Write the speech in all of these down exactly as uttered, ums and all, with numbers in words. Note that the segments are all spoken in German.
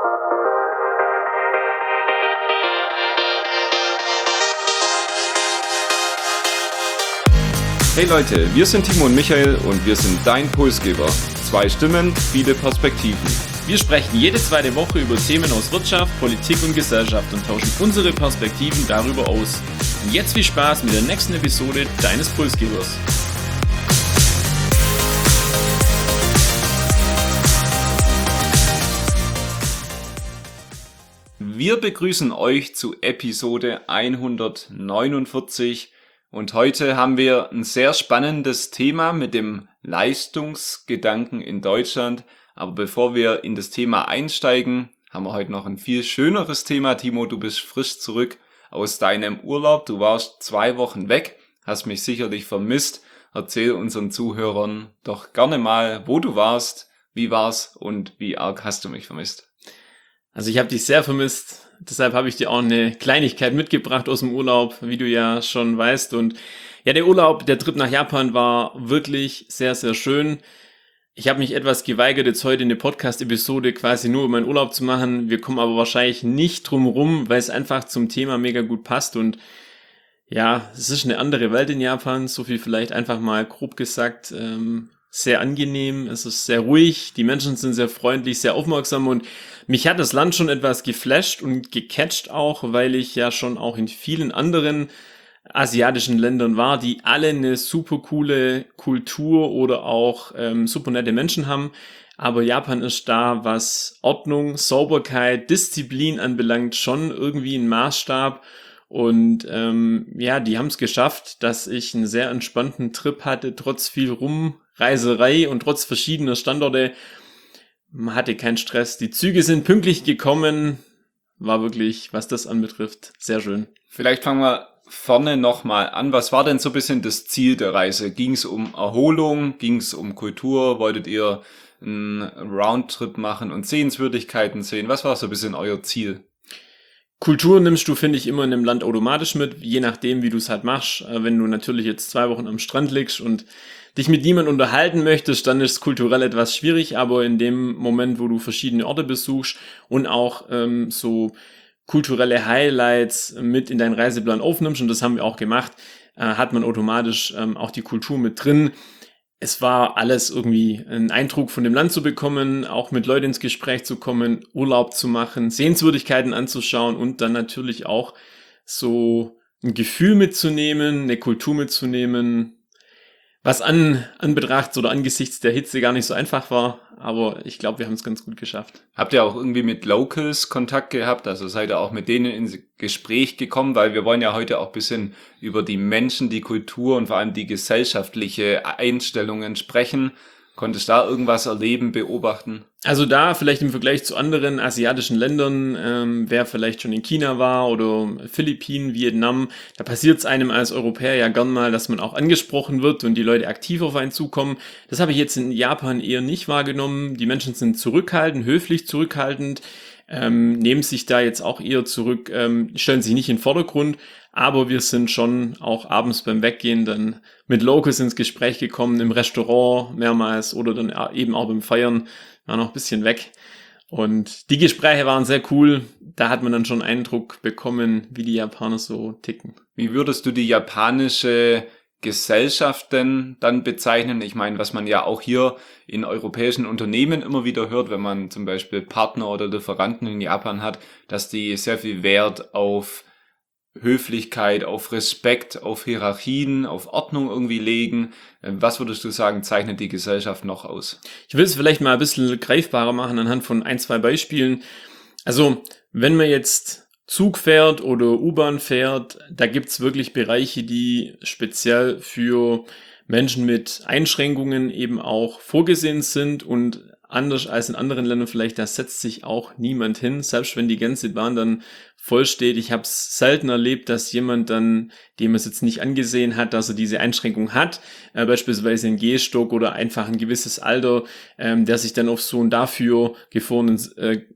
Hey Leute, wir sind Timo und Michael und wir sind dein Impulsgeber. Zwei Stimmen, viele Perspektiven. Wir sprechen jede zweite Woche über Themen aus Wirtschaft, Politik und Gesellschaft und tauschen unsere Perspektiven darüber aus. Und jetzt viel Spaß mit der nächsten Episode deines Impulsgebers. Wir begrüßen euch zu Episode hundertneunundvierzig. Und heute haben wir ein sehr spannendes Thema mit dem Leistungsgedanken in Deutschland. Aber bevor wir in das Thema einsteigen, haben wir heute noch ein viel schöneres Thema. Timo, du bist frisch zurück aus deinem Urlaub. Du warst zwei Wochen weg, hast mich sicherlich vermisst. Erzähl unseren Zuhörern doch gerne mal, wo du warst, wie war's und wie arg hast du mich vermisst. Also ich habe dich sehr vermisst. Deshalb habe ich dir auch eine Kleinigkeit mitgebracht aus dem Urlaub, wie du ja schon weißt. Und ja, der Urlaub, der Trip nach Japan war wirklich sehr, sehr schön. Ich habe mich etwas geweigert, jetzt heute eine Podcast-Episode quasi nur über meinen Urlaub zu machen. Wir kommen aber wahrscheinlich nicht drum rum, weil es einfach zum Thema mega gut passt. Und ja, es ist eine andere Welt in Japan, so viel vielleicht einfach mal grob gesagt. Ähm, sehr angenehm, es ist sehr ruhig, die Menschen sind sehr freundlich, sehr aufmerksam und mich hat das Land schon etwas geflasht und gecatcht auch, weil ich ja schon auch in vielen anderen asiatischen Ländern war, die alle eine super coole Kultur oder auch ähm, super nette Menschen haben. Aber Japan ist da, was Ordnung, Sauberkeit, Disziplin anbelangt, schon irgendwie ein Maßstab. Und ähm, ja, die haben es geschafft, dass ich einen sehr entspannten Trip hatte, trotz viel Rumreiserei und trotz verschiedener Standorte. Man hatte keinen Stress. Die Züge sind pünktlich gekommen. War wirklich, was das anbetrifft, sehr schön. Vielleicht fangen wir vorne nochmal an. Was war denn so ein bisschen das Ziel der Reise? Ging es um Erholung? Ging es um Kultur? Wolltet ihr einen Roundtrip machen und Sehenswürdigkeiten sehen? Was war so ein bisschen euer Ziel? Kultur nimmst du, finde ich, immer in einem Land automatisch mit, je nachdem, wie du es halt machst. Wenn du natürlich jetzt zwei Wochen am Strand liegst und dich mit niemandem unterhalten möchtest, dann ist es kulturell etwas schwierig, aber in dem Moment, wo du verschiedene Orte besuchst und auch ähm, so kulturelle Highlights mit in deinen Reiseplan aufnimmst, und das haben wir auch gemacht, äh, hat man automatisch ähm, auch die Kultur mit drin. Es war alles irgendwie ein Eindruck von dem Land zu bekommen, auch mit Leuten ins Gespräch zu kommen, Urlaub zu machen, Sehenswürdigkeiten anzuschauen und dann natürlich auch so ein Gefühl mitzunehmen, eine Kultur mitzunehmen, was an, an Betracht oder angesichts der Hitze gar nicht so einfach war, aber ich glaube, wir haben es ganz gut geschafft. Habt ihr auch irgendwie mit Locals Kontakt gehabt? Also seid ihr auch mit denen ins Gespräch gekommen? Weil wir wollen ja heute auch ein bisschen über die Menschen, die Kultur und vor allem die gesellschaftliche Einstellungen sprechen. Konntest du da irgendwas erleben, beobachten? Also da vielleicht im Vergleich zu anderen asiatischen Ländern, ähm, wer vielleicht schon in China war oder Philippinen, Vietnam, da passiert es einem als Europäer ja gern mal, dass man auch angesprochen wird und die Leute aktiv auf einen zukommen. Das habe ich jetzt in Japan eher nicht wahrgenommen. Die Menschen sind zurückhaltend, höflich zurückhaltend, ähm, nehmen sich da jetzt auch eher zurück, ähm, stellen sich nicht in den Vordergrund, aber wir sind schon auch abends beim Weggehen dann mit Locals ins Gespräch gekommen, im Restaurant mehrmals oder dann eben auch beim Feiern, waren noch ein bisschen weg. Und die Gespräche waren sehr cool, da hat man dann schon Eindruck bekommen, wie die Japaner so ticken. Wie würdest du die japanische Gesellschaft denn dann bezeichnen? Ich meine, was man ja auch hier in europäischen Unternehmen immer wieder hört, wenn man zum Beispiel Partner oder Lieferanten in Japan hat, dass die sehr viel Wert auf Höflichkeit, auf Respekt, auf Hierarchien, auf Ordnung irgendwie legen. Was würdest du sagen, zeichnet die Gesellschaft noch aus? Ich will es vielleicht mal ein bisschen greifbarer machen anhand von ein, zwei Beispielen. Also, wenn man jetzt Zug fährt oder U-Bahn fährt, da gibt's wirklich Bereiche, die speziell für Menschen mit Einschränkungen eben auch vorgesehen sind und anders als in anderen Ländern vielleicht, da setzt sich auch niemand hin, selbst wenn die ganze Bahn dann voll steht. Ich habe es selten erlebt, dass jemand dann, dem es jetzt nicht angesehen hat, dass er diese Einschränkung hat, äh, beispielsweise ein Gehstock oder einfach ein gewisses Alter, ähm, der sich dann auf so ein dafür gefrorenen äh,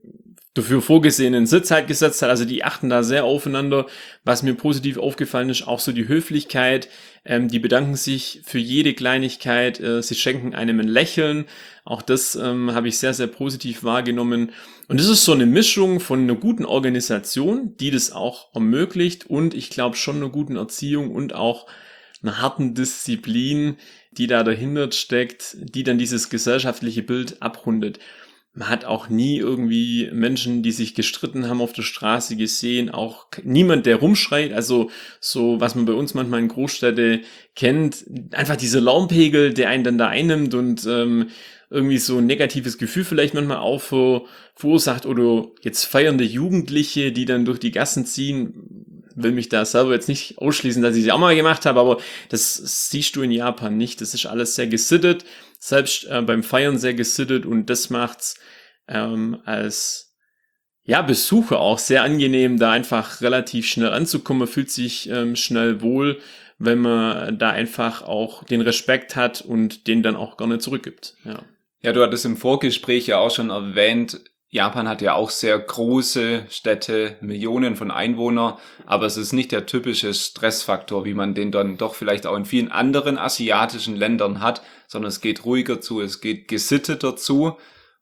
dafür vorgesehenen Sitz halt gesetzt hat. Also die achten da sehr aufeinander. Was mir positiv aufgefallen ist, auch so die Höflichkeit. Ähm, die bedanken sich für jede Kleinigkeit. Äh, sie schenken einem ein Lächeln. Auch das ähm, habe ich sehr, sehr positiv wahrgenommen. Und das ist so eine Mischung von einer guten Organisation, die das auch ermöglicht, und ich glaube schon einer guten Erziehung und auch einer harten Disziplin, die da dahinter steckt, die dann dieses gesellschaftliche Bild abrundet. Man hat auch nie irgendwie Menschen, die sich gestritten haben, auf der Straße gesehen, auch niemand, der rumschreit, also so, was man bei uns manchmal in Großstädte kennt, einfach dieser Lärmpegel, der einen dann da einnimmt und ähm, irgendwie so ein negatives Gefühl vielleicht manchmal auch ver- verursacht, oder jetzt feiernde Jugendliche, die dann durch die Gassen ziehen, will mich da selber jetzt nicht ausschließen, dass ich sie auch mal gemacht habe, aber das siehst du in Japan nicht, das ist alles sehr gesittet, selbst äh, beim Feiern sehr gesittet, und das macht's ähm, als ja Besucher auch sehr angenehm, da einfach relativ schnell anzukommen. Man fühlt sich ähm, schnell wohl, wenn man da einfach auch den Respekt hat und den dann auch gerne zurückgibt. Ja, ja, du hattest im Vorgespräch ja auch schon erwähnt, Japan hat ja auch sehr große Städte, Millionen von Einwohnern, aber es ist nicht der typische Stressfaktor, wie man den dann doch vielleicht auch in vielen anderen asiatischen Ländern hat, sondern es geht ruhiger zu, es geht gesitteter zu,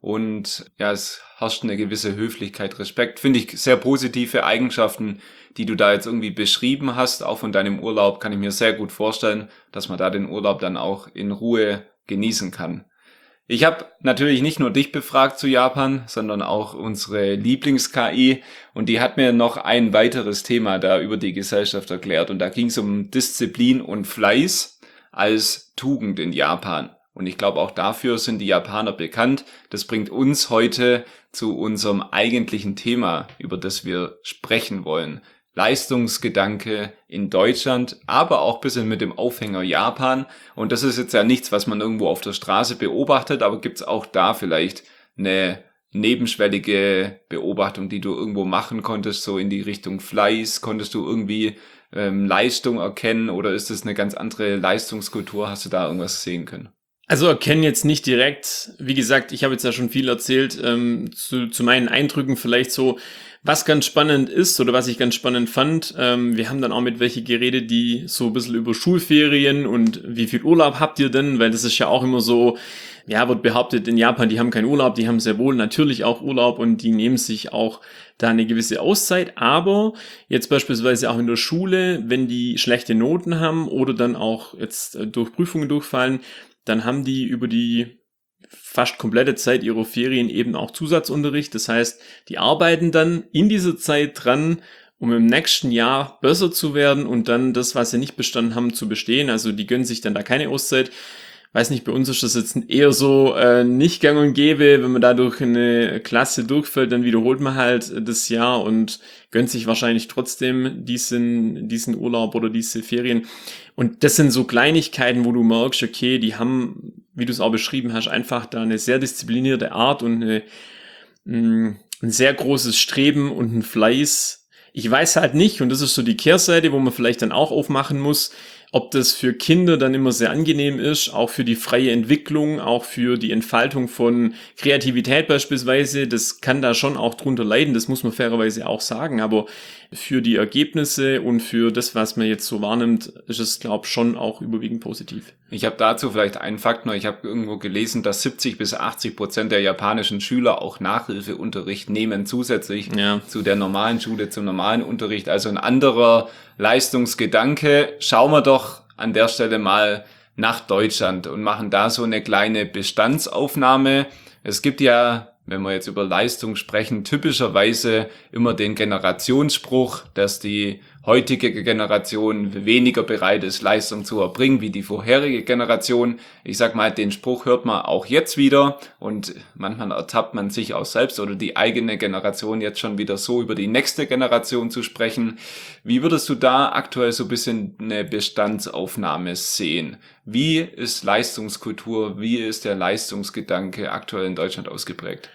und ja, es herrscht eine gewisse Höflichkeit, Respekt. Finde ich sehr positive Eigenschaften, die du da jetzt irgendwie beschrieben hast, auch von deinem Urlaub. Kann ich mir sehr gut vorstellen, dass man da den Urlaub dann auch in Ruhe genießen kann. Ich habe natürlich nicht nur dich befragt zu Japan, sondern auch unsere Lieblings-K I, und die hat mir noch ein weiteres Thema da über die Gesellschaft erklärt, und da ging es um Disziplin und Fleiß als Tugend in Japan. Und ich glaube, auch dafür sind die Japaner bekannt. Das bringt uns heute zu unserem eigentlichen Thema, über das wir sprechen wollen. Leistungsgedanke in Deutschland, aber auch ein bisschen mit dem Aufhänger Japan. Und das ist jetzt ja nichts, was man irgendwo auf der Straße beobachtet, aber gibt es auch da vielleicht eine nebenschwellige Beobachtung, die du irgendwo machen konntest, so in die Richtung Fleiß? Konntest du irgendwie ähm, Leistung erkennen, oder ist das eine ganz andere Leistungskultur? Hast du da irgendwas sehen können? also erkennen jetzt nicht direkt, wie gesagt, ich habe jetzt ja schon viel erzählt, ähm, zu, zu meinen Eindrücken vielleicht so, was ganz spannend ist oder was ich ganz spannend fand. Ähm, wir haben dann auch mit welche geredet, die so ein bisschen über Schulferien und wie viel Urlaub habt ihr denn, weil das ist ja auch immer so, ja, wird behauptet, in Japan, die haben keinen Urlaub, die haben sehr wohl natürlich auch Urlaub und die nehmen sich auch da eine gewisse Auszeit, aber jetzt beispielsweise auch in der Schule, wenn die schlechte Noten haben oder dann auch jetzt äh, durch Prüfungen durchfallen, dann haben die über die fast komplette Zeit ihrer Ferien eben auch Zusatzunterricht. Das heißt, die arbeiten dann in dieser Zeit dran, um im nächsten Jahr besser zu werden und dann das, was sie nicht bestanden haben, zu bestehen. Also die gönnen sich dann da keine Auszeit. Weiß nicht, bei uns ist das jetzt eher so äh, nicht gang und gäbe, wenn man da durch eine Klasse durchfällt, dann wiederholt man halt das Jahr und gönnt sich wahrscheinlich trotzdem diesen, diesen Urlaub oder diese Ferien. Und das sind so Kleinigkeiten, wo du merkst, okay, die haben, wie du es auch beschrieben hast, einfach da eine sehr disziplinierte Art und eine, mh, ein sehr großes Streben und ein Fleiß. Ich weiß halt nicht, und das ist so die Kehrseite, wo man vielleicht dann auch aufmachen muss, ob das für Kinder dann immer sehr angenehm ist, auch für die freie Entwicklung, auch für die Entfaltung von Kreativität beispielsweise. Das kann da schon auch drunter leiden, das muss man fairerweise auch sagen. Aber für die Ergebnisse und für das, was man jetzt so wahrnimmt, ist es, glaube ich, schon auch überwiegend positiv. Ich habe dazu vielleicht einen Fakt noch. Ich habe irgendwo gelesen, dass siebzig bis achtzig Prozent der japanischen Schüler auch Nachhilfeunterricht nehmen, zusätzlich Ja. zu der normalen Schule, zum normalen Unterricht. Also ein anderer Leistungsgedanke. Schauen wir doch an der Stelle mal nach Deutschland und machen da so eine kleine Bestandsaufnahme. Es gibt ja, wenn wir jetzt über Leistung sprechen, typischerweise immer den Generationsspruch, dass die heutige Generation weniger bereit ist, Leistung zu erbringen wie die vorherige Generation. Ich sag mal, den Spruch hört man auch jetzt wieder und manchmal ertappt man sich auch selbst oder die eigene Generation jetzt schon wieder so über die nächste Generation zu sprechen. Wie würdest du da aktuell so ein bisschen eine Bestandsaufnahme sehen? Wie ist Leistungskultur, wie ist der Leistungsgedanke aktuell in Deutschland ausgeprägt?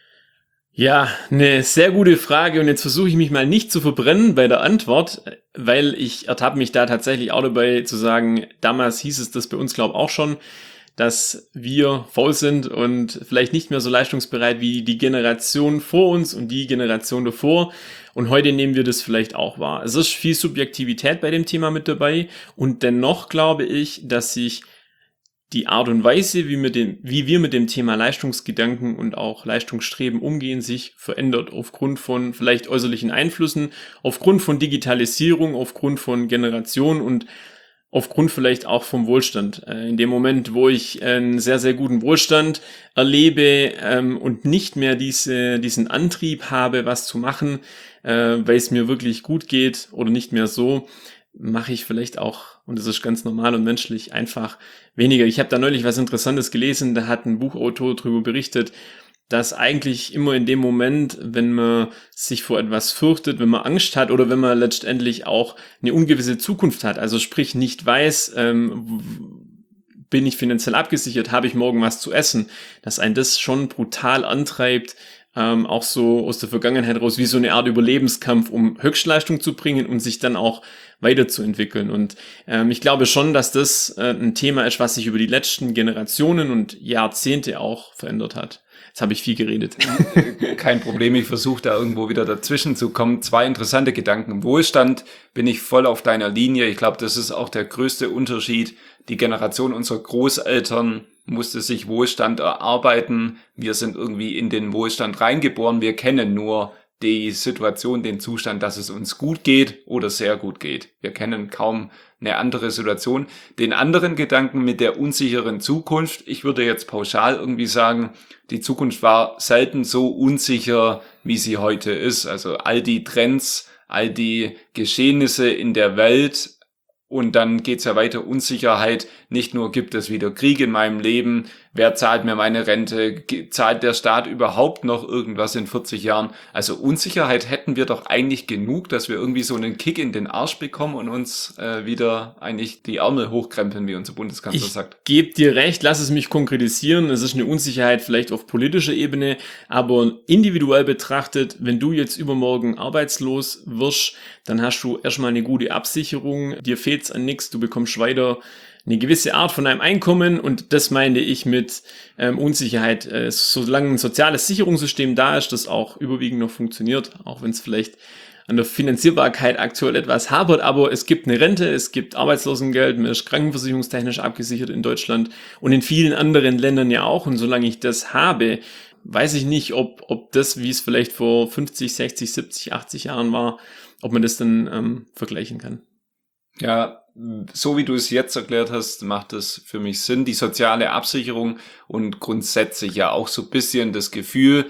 Ja, eine sehr gute Frage und jetzt versuche ich mich mal nicht zu verbrennen bei der Antwort, weil ich ertappe mich da tatsächlich auch dabei zu sagen, damals hieß es das bei uns, glaube ich, auch schon, dass wir faul sind und vielleicht nicht mehr so leistungsbereit wie die Generation vor uns und die Generation davor. Und heute nehmen wir das vielleicht auch wahr. Es ist viel Subjektivität bei dem Thema mit dabei und dennoch glaube ich, dass sich die Art und Weise, wie, mit dem, wie wir mit dem Thema Leistungsgedanken und auch Leistungsstreben umgehen, sich verändert aufgrund von vielleicht äußerlichen Einflüssen, aufgrund von Digitalisierung, aufgrund von Generation und aufgrund vielleicht auch vom Wohlstand. In dem Moment, wo ich einen sehr, sehr guten Wohlstand erlebe ähm, und nicht mehr diese, diesen Antrieb habe, was zu machen, äh, weil es mir wirklich gut geht oder nicht mehr so, mache ich vielleicht auch, und das ist ganz normal und menschlich, einfach weniger. Ich habe da neulich was Interessantes gelesen, da hat ein Buchautor darüber berichtet, dass eigentlich immer in dem Moment, wenn man sich vor etwas fürchtet, wenn man Angst hat oder wenn man letztendlich auch eine ungewisse Zukunft hat, also sprich nicht weiß, ähm, bin ich finanziell abgesichert, habe ich morgen was zu essen, dass einen das schon brutal antreibt, ähm, auch so aus der Vergangenheit raus, wie so eine Art Überlebenskampf, um Höchstleistung zu bringen und sich dann auch weiterzuentwickeln. Und ähm, ich glaube schon, dass das äh, ein Thema ist, was sich über die letzten Generationen und Jahrzehnte auch verändert hat. Jetzt habe ich viel geredet. Kein Problem, ich versuche da irgendwo wieder dazwischen zu kommen. Zwei interessante Gedanken. Im Wohlstand bin ich voll auf deiner Linie. Ich glaube, das ist auch der größte Unterschied. Die Generation unserer Großeltern musste sich Wohlstand erarbeiten. Wir sind irgendwie in den Wohlstand reingeboren. Wir kennen nur die Situation, den Zustand, dass es uns gut geht oder sehr gut geht. Wir kennen kaum eine andere Situation. Den anderen Gedanken mit der unsicheren Zukunft, ich würde jetzt pauschal irgendwie sagen, die Zukunft war selten so unsicher, wie sie heute ist. Also all die Trends, all die Geschehnisse in der Welt, und dann geht's ja weiter, Unsicherheit. Nicht nur gibt es wieder Krieg in meinem Leben, wer zahlt mir meine Rente, zahlt der Staat überhaupt noch irgendwas in vierzig Jahren? Also Unsicherheit hätten wir doch eigentlich genug, dass wir irgendwie so einen Kick in den Arsch bekommen und uns äh, wieder eigentlich die Ärmel hochkrempeln, wie unser Bundeskanzler ich sagt. Ich gebe dir recht, lass es mich konkretisieren. Es ist eine Unsicherheit vielleicht auf politischer Ebene, aber individuell betrachtet, wenn du jetzt übermorgen arbeitslos wirst, dann hast du erstmal eine gute Absicherung, dir fehlt's an nichts, du bekommst weiter eine gewisse Art von einem Einkommen, und das meine ich mit ähm, Unsicherheit. Äh, solange ein soziales Sicherungssystem da ist, das auch überwiegend noch funktioniert, auch wenn es vielleicht an der Finanzierbarkeit aktuell etwas hapert, aber es gibt eine Rente, es gibt Arbeitslosengeld, man ist krankenversicherungstechnisch abgesichert in Deutschland und in vielen anderen Ländern ja auch, und solange ich das habe, weiß ich nicht, ob ob das, wie es vielleicht vor fünfzig, sechzig, siebzig, achtzig Jahren war, ob man das dann ähm, vergleichen kann. Ja, so wie du es jetzt erklärt hast, macht es für mich Sinn. Die soziale Absicherung und grundsätzlich ja auch so ein bisschen das Gefühl,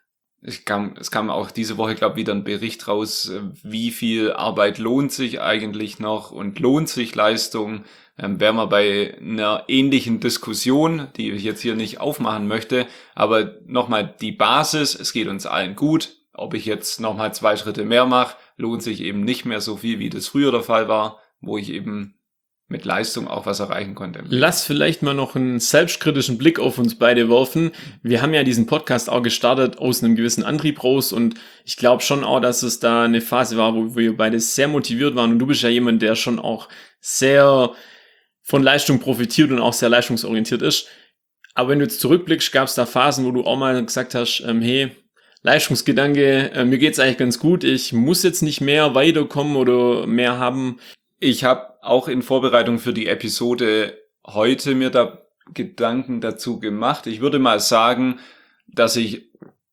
ich kam, es kam auch diese Woche, glaube ich, wieder ein Bericht raus, wie viel Arbeit lohnt sich eigentlich noch und lohnt sich Leistung. Ähm, wären wir bei einer ähnlichen Diskussion, die ich jetzt hier nicht aufmachen möchte, aber nochmal die Basis, es geht uns allen gut. Ob ich jetzt nochmal zwei Schritte mehr mache, lohnt sich eben nicht mehr so viel, wie das früher der Fall war, wo ich eben mit Leistung auch was erreichen konnte. Lass vielleicht mal noch einen selbstkritischen Blick auf uns beide werfen. Wir haben ja diesen Podcast auch gestartet aus einem gewissen Antrieb raus, und ich glaube schon auch, dass es da eine Phase war, wo wir beide sehr motiviert waren, und du bist ja jemand, der schon auch sehr von Leistung profitiert und auch sehr leistungsorientiert ist. Aber wenn du jetzt zurückblickst, gab es da Phasen, wo du auch mal gesagt hast, ähm, hey, Leistungsgedanke, äh, mir geht's eigentlich ganz gut, ich muss jetzt nicht mehr weiterkommen oder mehr haben. Ich habe auch in Vorbereitung für die Episode heute mir da Gedanken dazu gemacht. Ich würde mal sagen, dass ich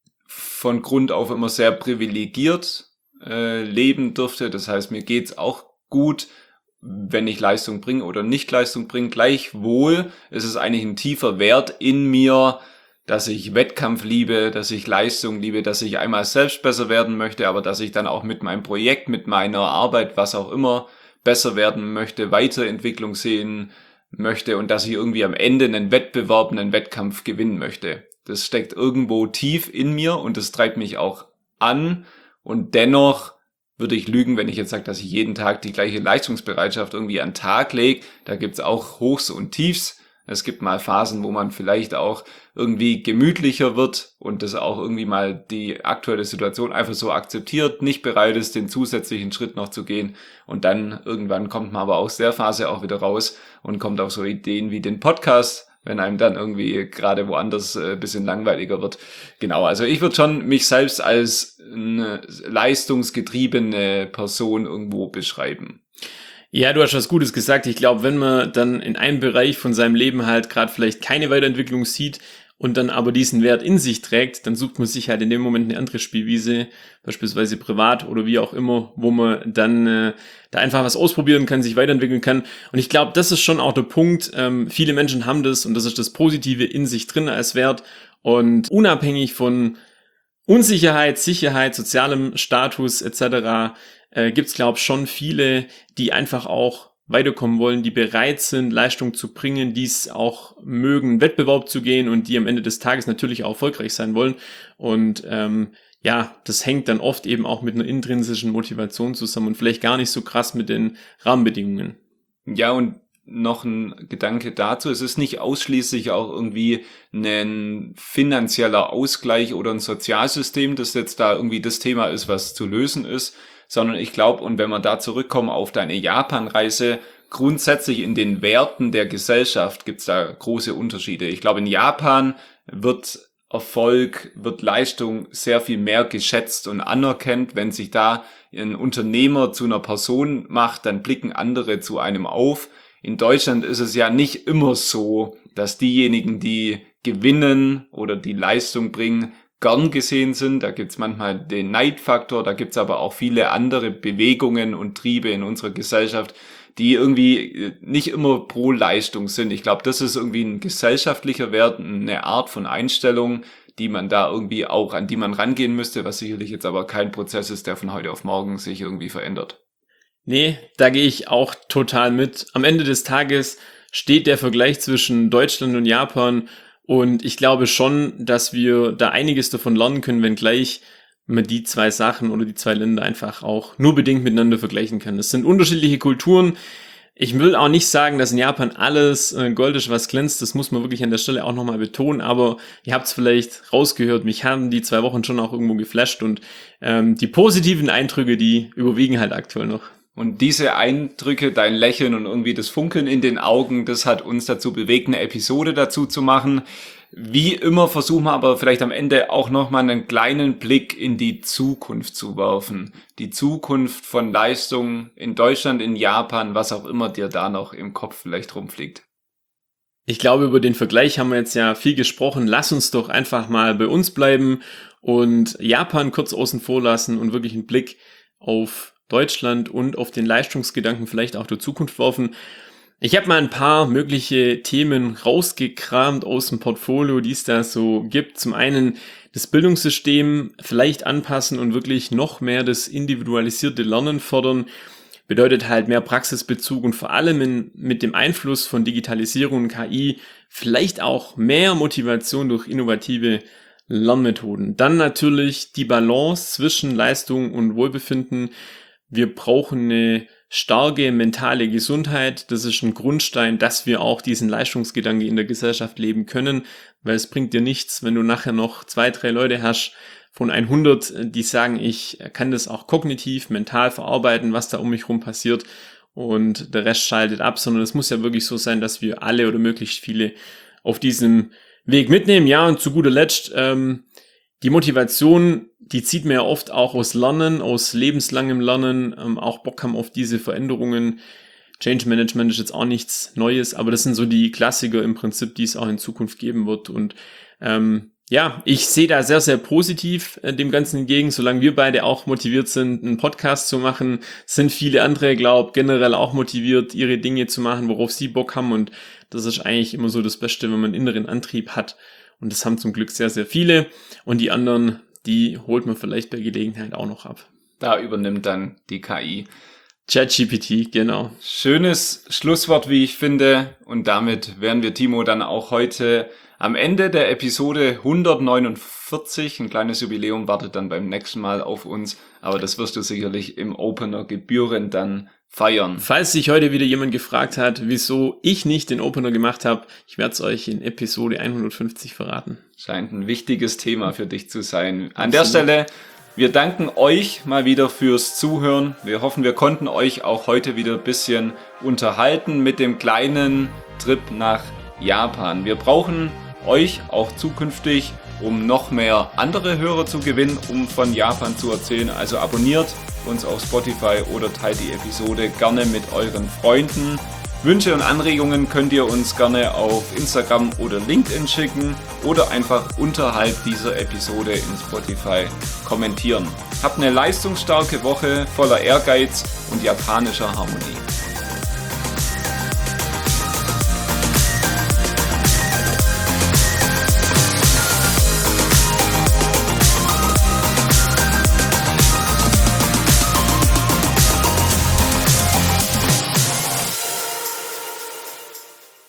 von Grund auf immer sehr privilegiert äh, leben durfte. Das heißt, mir geht's auch gut, wenn ich Leistung bringe oder nicht Leistung bringe. Gleichwohl ist es eigentlich ein tiefer Wert in mir, dass ich Wettkampf liebe, dass ich Leistung liebe, dass ich einmal selbst besser werden möchte, aber dass ich dann auch mit meinem Projekt, mit meiner Arbeit, was auch immer, besser werden möchte, Weiterentwicklung sehen möchte und dass ich irgendwie am Ende einen Wettbewerb, einen Wettkampf gewinnen möchte. Das steckt irgendwo tief in mir und das treibt mich auch an, und dennoch würde ich lügen, wenn ich jetzt sage, dass ich jeden Tag die gleiche Leistungsbereitschaft irgendwie an den Tag lege. Da gibt's auch Hochs und Tiefs. Es gibt mal Phasen, wo man vielleicht auch irgendwie gemütlicher wird und das auch irgendwie mal die aktuelle Situation einfach so akzeptiert, nicht bereit ist, den zusätzlichen Schritt noch zu gehen. Und dann irgendwann kommt man aber aus der Phase auch wieder raus und kommt auf so Ideen wie den Podcast wenn einem dann irgendwie gerade woanders ein bisschen langweiliger wird. Genau, also ich würde schon mich selbst als eine leistungsgetriebene Person irgendwo beschreiben. Ja, du hast was Gutes gesagt. Ich glaube, wenn man dann in einem Bereich von seinem Leben halt gerade vielleicht keine Weiterentwicklung sieht und dann aber diesen Wert in sich trägt, dann sucht man sich halt in dem Moment eine andere Spielwiese, beispielsweise privat oder wie auch immer, wo man dann äh, da einfach was ausprobieren kann, sich weiterentwickeln kann. Und ich glaube, das ist schon auch der Punkt. Ähm, viele Menschen haben das und das ist das Positive in sich drin als Wert und unabhängig von Unsicherheit, Sicherheit, sozialem Status et cetera äh, gibt's, glaube ich, schon viele, die einfach auch weiterkommen wollen, die bereit sind, Leistung zu bringen, die es auch mögen, Wettbewerb zu gehen und die am Ende des Tages natürlich auch erfolgreich sein wollen. Und ähm, ja, das hängt dann oft eben auch mit einer intrinsischen Motivation zusammen und vielleicht gar nicht so krass mit den Rahmenbedingungen. Ja, und noch ein Gedanke dazu. Es ist nicht ausschließlich auch irgendwie ein finanzieller Ausgleich oder ein Sozialsystem, das jetzt da irgendwie das Thema ist, was zu lösen ist, sondern ich glaube, und wenn wir da zurückkommen auf deine Japan-Reise, grundsätzlich in den Werten der Gesellschaft gibt es da große Unterschiede. Ich glaube, in Japan wird Erfolg, wird Leistung sehr viel mehr geschätzt und anerkannt. Wenn sich da ein Unternehmer zu einer Person macht, dann blicken andere zu einem auf. In Deutschland ist es ja nicht immer so, dass diejenigen, die gewinnen oder die Leistung bringen, gern gesehen sind. Da gibt's manchmal den Neidfaktor, da gibt's aber auch viele andere Bewegungen und Triebe in unserer Gesellschaft, die irgendwie nicht immer pro Leistung sind. Ich glaube, das ist irgendwie ein gesellschaftlicher Wert, eine Art von Einstellung, die man da irgendwie auch, an die man rangehen müsste, was sicherlich jetzt aber kein Prozess ist, der von heute auf morgen sich irgendwie verändert. Nee, da gehe ich auch total mit. Am Ende des Tages steht der Vergleich zwischen Deutschland und Japan und ich glaube schon, dass wir da einiges davon lernen können, wenngleich man die zwei Sachen oder die zwei Länder einfach auch nur bedingt miteinander vergleichen kann. Es sind unterschiedliche Kulturen. Ich will auch nicht sagen, dass in Japan alles äh, Gold ist, was glänzt. Das muss man wirklich an der Stelle auch nochmal betonen. Aber ihr habt es vielleicht rausgehört, mich haben die zwei Wochen schon auch irgendwo geflasht und ähm, die positiven Eindrücke, die überwiegen halt aktuell noch. Und diese Eindrücke, dein Lächeln und irgendwie das Funkeln in den Augen, das hat uns dazu bewegt, eine Episode dazu zu machen. Wie immer versuchen wir aber vielleicht am Ende auch nochmal einen kleinen Blick in die Zukunft zu werfen. Die Zukunft von Leistung in Deutschland, in Japan, was auch immer dir da noch im Kopf vielleicht rumfliegt. Ich glaube, über den Vergleich haben wir jetzt ja viel gesprochen. Lass uns doch einfach mal bei uns bleiben und Japan kurz außen vor lassen und wirklich einen Blick auf Deutschland und auf den Leistungsgedanken vielleicht auch der Zukunft werfen. Ich habe mal ein paar mögliche Themen rausgekramt aus dem Portfolio, die es da so gibt. Zum einen das Bildungssystem vielleicht anpassen und wirklich noch mehr das individualisierte Lernen fördern. Bedeutet halt mehr Praxisbezug und vor allem in, mit dem Einfluss von Digitalisierung und K I vielleicht auch mehr Motivation durch innovative Lernmethoden. Dann natürlich die Balance zwischen Leistung und Wohlbefinden. Wir brauchen eine starke mentale Gesundheit. Das ist ein Grundstein, dass wir auch diesen Leistungsgedanke in der Gesellschaft leben können, weil es bringt dir nichts, wenn du nachher noch zwei, drei Leute hast von hundert, die sagen, ich kann das auch kognitiv, mental verarbeiten, was da um mich rum passiert und der Rest schaltet ab, sondern es muss ja wirklich so sein, dass wir alle oder möglichst viele auf diesem Weg mitnehmen. Ja, und zu guter Letzt, ähm, die Motivation, die zieht man ja oft auch aus Lernen, aus lebenslangem Lernen, ähm, auch Bock haben auf diese Veränderungen. Change Management ist jetzt auch nichts Neues, aber das sind so die Klassiker im Prinzip, die es auch in Zukunft geben wird. Und ähm, ja, ich sehe da sehr, sehr positiv äh, dem Ganzen entgegen. Solange wir beide auch motiviert sind, einen Podcast zu machen, sind viele andere, glaube generell auch motiviert, ihre Dinge zu machen, worauf sie Bock haben. Und das ist eigentlich immer so das Beste, wenn man einen inneren Antrieb hat. Und das haben zum Glück sehr, sehr viele. Und die anderen, die holt man vielleicht bei Gelegenheit auch noch ab. Da übernimmt dann die K I. ChatGPT, genau. Schönes Schlusswort, wie ich finde. Und damit wären wir, Timo, dann auch heute am Ende der Episode hundertneunundvierzig. Ein kleines Jubiläum wartet dann beim nächsten Mal auf uns. Aber das wirst du sicherlich im Opener gebührend dann feiern. Falls sich heute wieder jemand gefragt hat, wieso ich nicht den Opener gemacht habe, ich werde es euch in Episode hundertfünfzig verraten. Scheint ein wichtiges Thema für dich zu sein. An der Stelle, wir danken euch mal wieder fürs Zuhören. Wir hoffen, wir konnten euch auch heute wieder ein bisschen unterhalten mit dem kleinen Trip nach Japan. Wir brauchen euch auch zukünftig, um noch mehr andere Hörer zu gewinnen, um von Japan zu erzählen. Also abonniert uns auf Spotify oder teilt die Episode gerne mit euren Freunden. Wünsche und Anregungen könnt ihr uns gerne auf Instagram oder LinkedIn schicken oder einfach unterhalb dieser Episode in Spotify kommentieren. Habt eine leistungsstarke Woche voller Ehrgeiz und japanischer Harmonie.